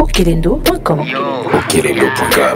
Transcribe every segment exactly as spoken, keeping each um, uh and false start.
okelendo point com. okelendo point com.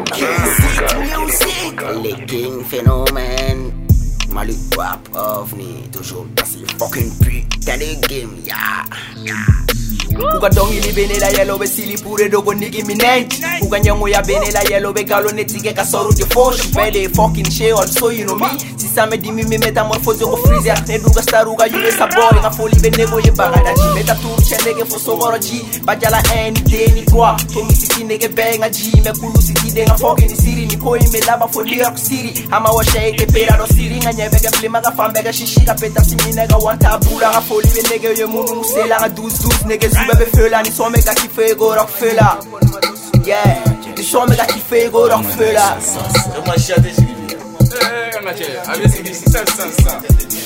Les King Phénomène, Malik Rap OVNI, toujours dans ces fucking putain de game, yeah. Kuka dongi li bene la yellow be sili pure dogo nigi minent. Kuka nyango ya bene la yellow be galo netige ka soru de fosh. Pede fucking shit also you know me. Si sa me di mi me metamorphose go freezer. Ne duga staruga you is a boy. Nga foli be nego ye bagada ji. Meta tour chendege fo sogoro ji. Bajala any day ni kwa. Tomi siti nege benga ji. Me kulu siti de nga fucking siri. Ni koi me laba for New York City. Ama wa shake pera do siri. Nga nyebe ge blima ga fambega shishi. Ka peta simi nega wanta bula. Nga foli be nege ye munu musela. Nga douze douze nege Bebe fela, ni so mega kiffe go Rockefeller. Yeah, ni so mega kiffe go Rockefeller. Comment chanter Sylvie? Eh, on a fait. Avec ces six cents cents.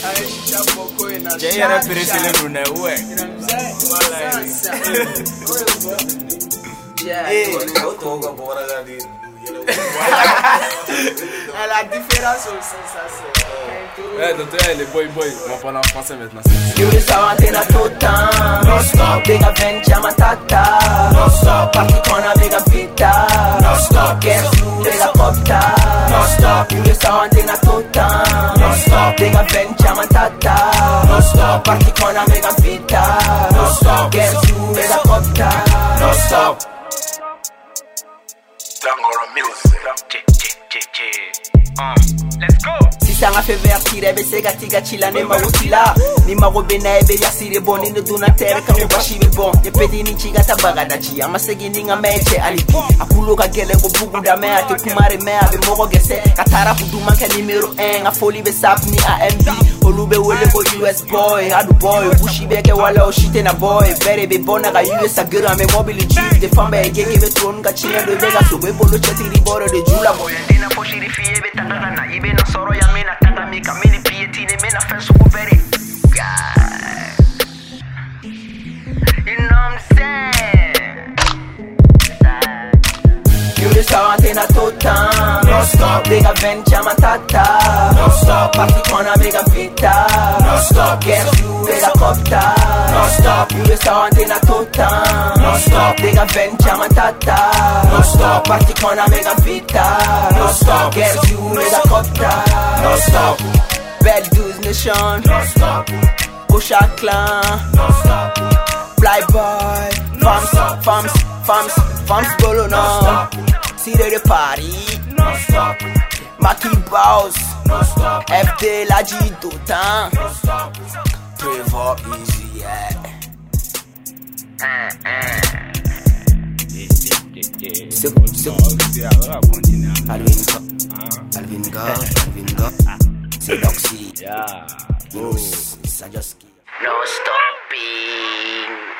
J'ai repéré le nom là, ouais. Yeah. La différence aussi, ça c'est. Ouais, donc les boy boy, on va parler en français maintenant. You is a antena tout temps. Non stop. Bega venture matata. Non stop. Party corner bega vita. Non stop. Guess who bega copta. Non stop. You is a antena tout temps. Non stop. Bega venture matata. Non stop. Party corner bega vita. Non stop. Guess who bega copta. Non stop. Tangoro music. Uh, let's go. Si ça m'a fait vertir, ebe se gatiga chila ne magutila. Ni magobena ebe yasire boni no duna terre kan ubashibe bon. Ye pedi ni chiga tabagada chi. Ama segi ni nga meche alipi. Akulo ka gele go bugu da me ate kumare me abe mogo gese. Katara kuduma ka numero one. A foli be sap ni A M B. Olube wele go U S boy. Adu boy. Bushi beke wala o shite na boy. Bere be bona ga U S a girl ame mobile chief. De famba ege give tron ka chila do vega so we bolo chati riboro de jula boy. Ndina poshi di fie be tangana ibe na soro ya mena tanga mika mini pieti ne mena fensu ko very God. You know what I'm saying? You is a antena tout temps. Non stop. Bega venture matata. Non stop. Party corner bega vita. Non stop. Guess you bega copta. Non stop. You is a antena tout temps. Non stop. Bega venture matata. Non stop. Party corner bega vita. Non stop. Guess you bega copta. Non stop. Bad Dudes Nation. Non stop. Pusha Clan. Non stop. Fly Boy. Fams, fams, fams, fams bolo no. See the party. Non stop. Maki Boss. Non stop. F D la G tout temps. Non stop. Trevor Easy, yeah. C'est c'est Alvin Go, Alvin Go, Alvin Go. C'est Doxy. Yeah. You know, it's a just No stopping.